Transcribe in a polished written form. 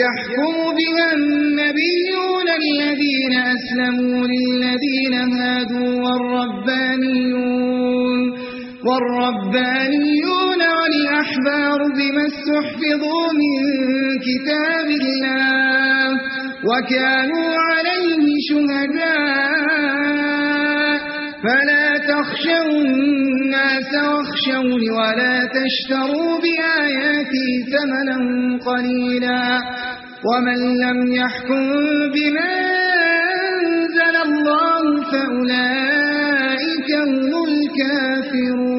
يحكم بها النبيون الذين أسلموا للذين هادوا والربانيون والأحبار بما استحفظوا من كتاب الله وكانوا عليه شهداء فلا تخشوا الناس واخشوني ولا تشتروا بآياتي ثمنا قليلا ومن لم يحكم بما أنزل الله فأولئك هم الكافرون.